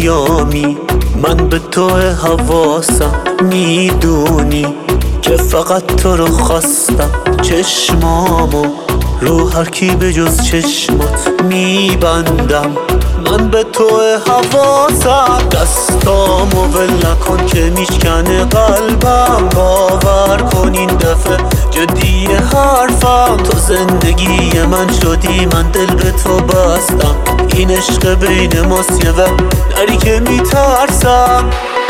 دنیامی من به تو حواسم، میدونی که فقط تو رو خواستم. چشمامو رو هر کی به جز چشمات میبندم، من به تو حواسم. دستامو ول نکن که میشکنه قلبم، باور کن این دفعه جدی حرفم. تو زندگی من شدی، من دل به تو بستم. این عشق بین ماست، یه وقت نری که میترسم.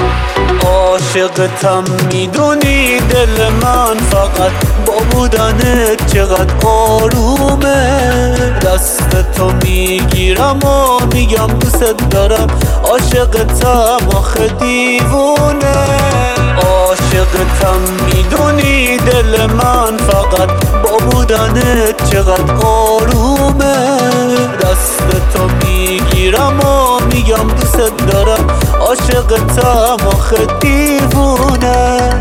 عاشقتم میدونی دل من فقط با بودنت چقدر آرومه. دست تو میگیرم و میگم دوست دارم، عاشقتم آخه دیوونه. عاشقتم میدونی دل من فقط با بودنت چقدر آرومه. دست تو میگیرم و میگم دوست دارم، عاشقتم آخه دیوونه.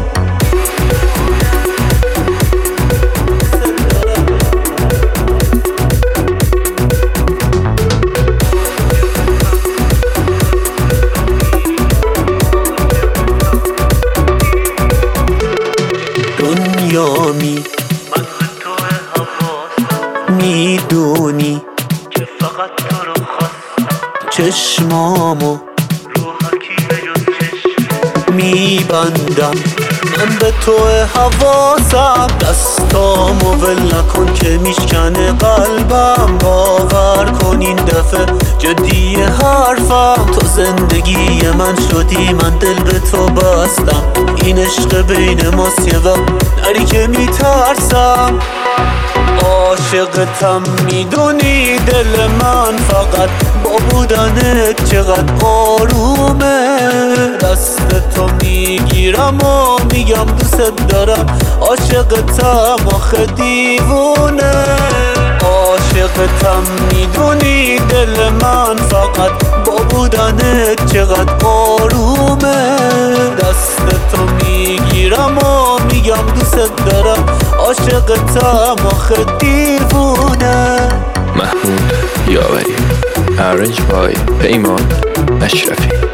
دنیامی من به تو حواسم، میدونی که فقط تو رو خواستم. چشمامو رو هر کی به جز چشم میبندم، من به تو حواسم. دستامو ول نکن که میشکنه قلبم، باور کن این دفعه جدی حرفم. تو زندگی من شدی، من دل به تو بستم. این عشق بین ماست، یه وقت نری که میترسم. عاشقتم میدونی دل من فقط با بودنت چقدر آرومه. دست تو میگیرم و میگم دوست دارم، عاشقتم آخه دیوونه. عاشقتم میدونی دل من فقط با بودنت چقدر آرومه. دست تو میگیرم و میگم دوست دارم، عاشقتم آخه دیوونه. محمود یاوری، Arranged by پیمان اشرفی.